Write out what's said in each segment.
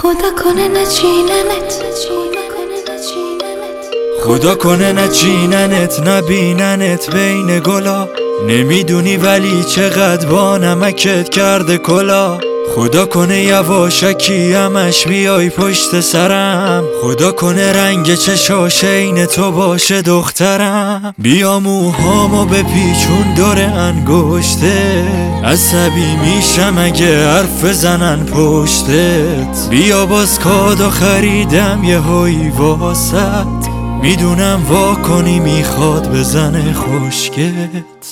خدا کنه نچیننت، خدا کنه نچیننت نبیننت بین گلا. نمیدونی ولی چقدر با نمکت کرده کلا. خدا کنه یواشکی همش بیای پشت سرم. خدا کنه رنگ چشاش عین تو باشه دخترم. بیا موهامو بپیچون دور انگشته، عصبی میشم اگه حرف زنن پشتت. بیا باز کادو خریدم یه هایی واسط، میدونم وا کنی میخواد بزنه خشکت.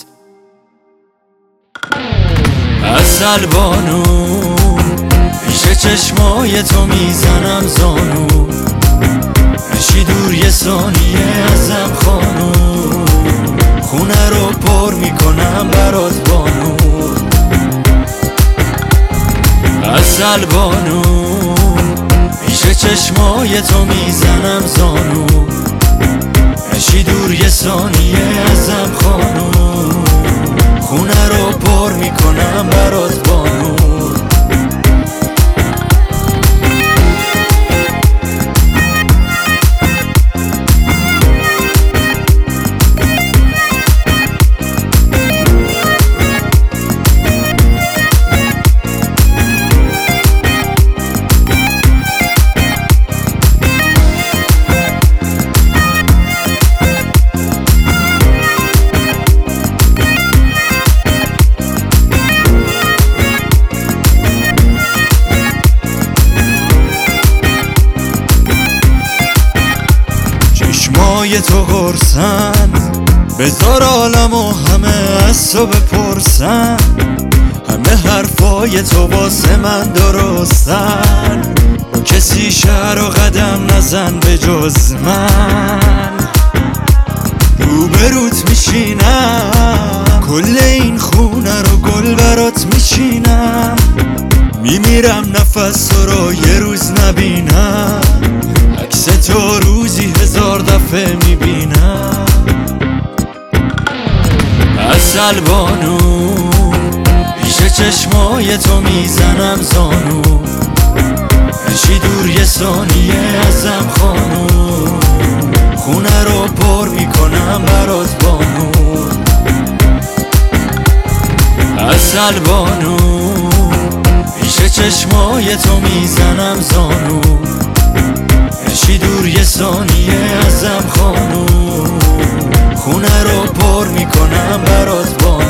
عسل بانو پیش چشمای تو میزنم زانو، نشی دور یه ثانیه ازم خانو. خونه رو پر میکنم برات بانو. عسل بانو پیش چشمای تو میزنم زانو، نشی دور یه ثانیه ازم خانو. خونه رو پر میکنم برات بانو. چشمای تو قرصن، بذار عالمو همه از تو بپرسن. همه حرفای تو واسه من درستن، کسی شهر و قدم نزن به جز من. روبروت میشینم، کل این خونه رو گل برات میچینم. میمیرم نفس تو رو یه روز نبینم، عکس تو روزی 1000 دفعه میبینم. عسل بانو پیش چشمای تو میزنم زانو، نشی دور یه ثانیه ازم خانو. خونه رو پر میکنم برات بانو. عسل بانو پیش چشمای تو میزنم زانو، نشی دور یه ثانیه ازم خانو. خونه رو پر میکنم برات بانو.